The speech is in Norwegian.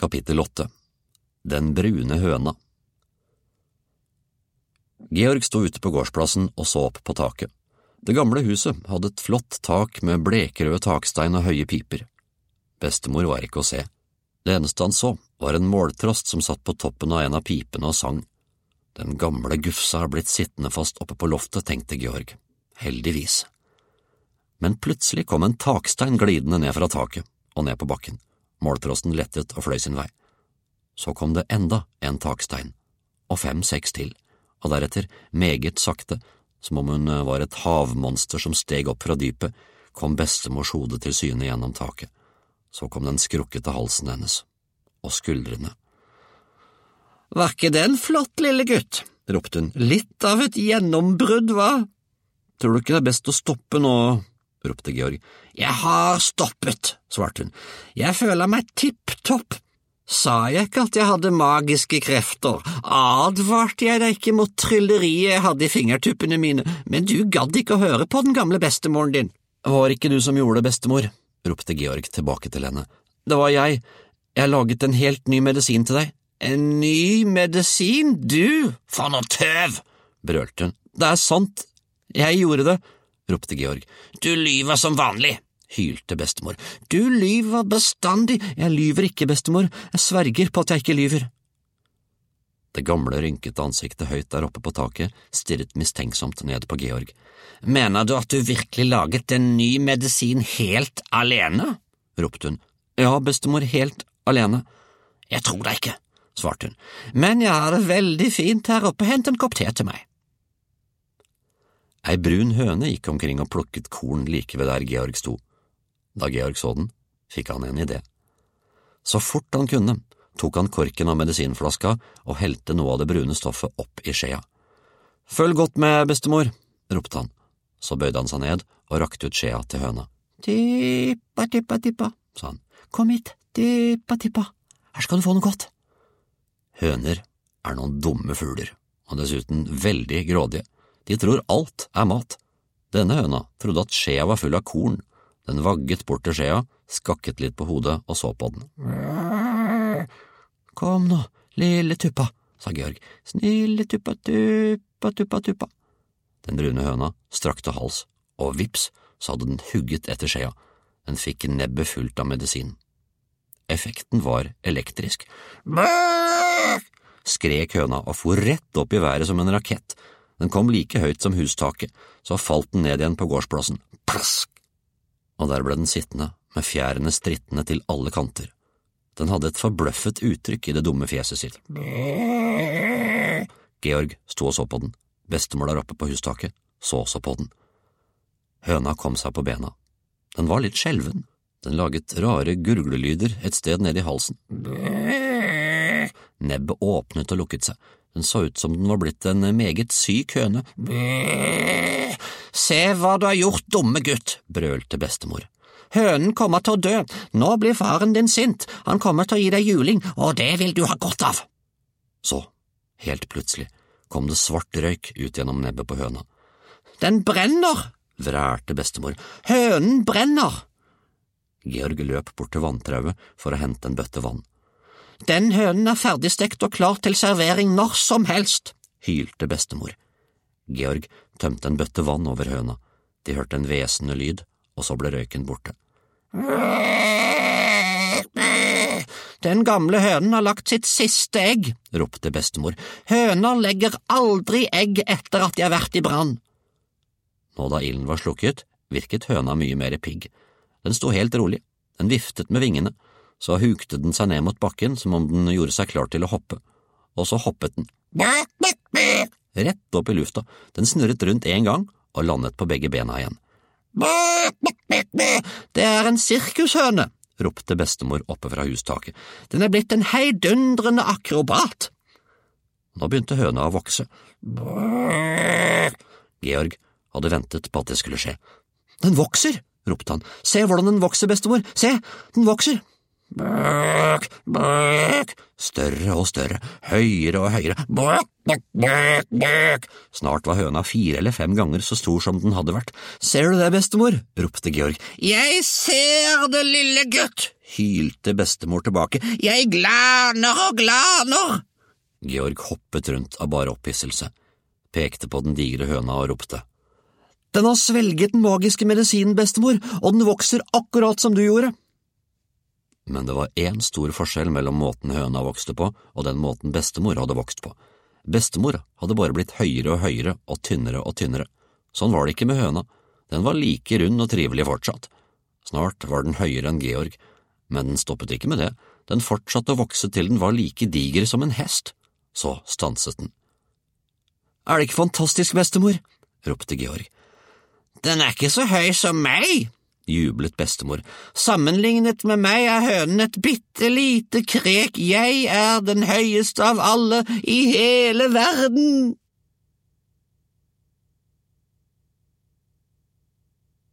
Kapittel 8. Den brune høna. Georg stod ute på gårdsplassen og så opp på taket. Det gamle huset hadde et flott tak med blekrøde takstein og høye piper. Bestemor var ikke å se. Det eneste han så var en måltrost som satt på toppen av en av pipene og sang. Den gamle gufsa har blitt sittende fast oppe på loftet, tenkte Georg. Heldigvis. Men plutselig kom en takstein glidende ned fra taket og ned på bakken. Måltrosten lettet og fløy sin vei. Så kom det enda en takstein, og 5-6 til, og deretter, meget sakte, som om hun var et havmonster som steg opp fra dypet, kom bestemors hode til syne gjennom taket. Så kom den skrukkete halsen hennes, og skuldrene. «Var ikke det en flott, lille gutt?» ropte hun. «Litt av et gjennombrudd, hva?» «Tror du ikke det er best å stoppe nå?» ropte Georg. «Jeg har stoppet», svarte hun. «Jeg føler meg tipp-topp. Sa jeg ikke at jeg hadde magiske krefter? Advarte jeg deg ikke mot trylleriet jeg hadde i fingertuppene mine, men du gadd ikke å høre på den gamle bestemoren din?» «Var ikke du som gjorde det, bestemor?» ropte Georg tilbake til henne. «Det var jeg. Jeg laget en helt ny medisin til deg.» «En ny medisin, du? For noe tøv!» brølte hun. «Det er sant. Jeg gjorde det», ropte Georg. «Du lyver som vanlig», hylte bestemor. «Du lyver bestandig.» «Jeg lyver ikke, bestemor. Jeg sverger på at jeg ikke lyver.» Det gamle, rynkete ansiktet høyt der oppe på taket stirret mistenksomt ned på Georg. «Mener du at du virkelig laget en ny medisin helt alene?» ropte hun. «Ja, bestemor, helt alene.» «Jeg tror deg ikke», svarte hun. «Men jeg har det veldig fint her oppe. Hent en kopp te til meg.» Ei brun høne gikk omkring og plukket korn like ved der Georg sto. Da Georg så den, fikk han en idé. Så fort han kunne, tok han korken av medisinflaska og helte noe av det brune stoffet opp i skjea. «Følg godt med, bestemor», ropte han. Så bøyde han seg ned og rakte ut skjea til høna. «Tippa, tippa, tippa», sa han. «Kom hit, tippa, tippa. Her skal du få noe godt.» Høner er noen dumme fugler, og dessuten veldig grådige. De tror alt er mat. Denne høna trodde at skjea var full av korn. Den vagget bort til skjea, skakket litt på hodet og så på den. «Kom nå, lille tuppa», sa Georg. «Snille tuppa, tuppa, tuppa, tuppa.» Den brune høna strakte hals, og vips, så hadde den hugget etter skjea. Den fikk nebbet fullt av medisin. Effekten var elektrisk. Skrek høna og for rett opp i været som en rakett. Den kom like høyt som hustaket, så falt den ned igjen på gårdsplassen. Plask! Og der ble den sittende, med fjærene strittende til alle kanter. Den hadde et forbløffet uttrykk i det dumme fjeset sitt. Georg sto og så på den. Bestemor der oppe på hustaket så også på den. Høna kom seg på bena. Den var litt skjelven. Den laget rare gurglelyder et sted ned i halsen. Nebbet åpnet og lukket seg. Den så ut som den var blitt en meget syk høne. «Se hva du har gjort, dumme gutt», brølte bestemor. «Hønen kommer til å dø. Nå blir faren din sint. Han kommer til å gi deg juling, og det vil du ha godt av.» Så, helt plutselig, kom det svart røyk ut gjennom nebbet på høna. «Den brenner», vrælte bestemor. «Hønen brenner!» Georg løp bort til vanntrauet for å hente en bøtte vann. «Den hønen er ferdigstekt og klar til servering når som helst», hylte bestemor. Georg tømte en bøtte vann over høna. De hørte en hvesende lyd, og så ble røyken borte. «Den gamle hønen har lagt sitt siste egg», ropte bestemor. «Høner legger aldri egg etter at de har vært i brann.» Nå da ilden var slukket, virket høna mye mer pigg. Den sto helt rolig. Den viftet med vingene. Så hukte den seg ned mot bakken som om den gjorde seg klar til å hoppe. Og så hoppet den. Rett opp i lufta. Den snurret rundt en gang og landet på begge bena igjen. «Det er en sirkushøne», ropte bestemor oppe fra hustaket. «Den er blitt en heidundrende akrobat.» Nå begynte høna å vokse. Georg hadde ventet på at det skulle skje. «Den vokser», ropte han. «Se hvordan den vokser, bestemor. Se, den vokser.» «Bøk, bøk», Større og større, høyere og høyere, bøk, bøk, bøk, bøk. Snart var høna 4 eller 5 ganger så stor som den hadde vært. Ser du det, bestemor? Ropte Georg. Jeg ser det, lille gutt, hylte bestemor tilbake. Jeg glaner og glaner. Georg hoppet rundt av bare opphisselse, pekte på den digre høna og ropte. Den har svelget den magiske medisinen, bestemor, og den vokser akkurat som du gjorde. Men det var en stor forskjell mellom måten høna vokste på og den måten bestemor hadde vokst på. Bestemor hadde bare blitt høyere og høyere og tynnere. Sånn var det ikke med høna. Den var like rund og trivelig fortsatt. Snart var den høyere enn Georg, men den stoppet ikke med det. Den fortsatte å vokse til den var like diger som en hest. Så stanset den. Er det ikke fantastisk, bestemor? Ropte Georg. Den er ikke så høy som meg, jublet bestemor. Sammenlignet med meg er hønen et bittelite krek. Jeg er den høyeste av alle i hele verden.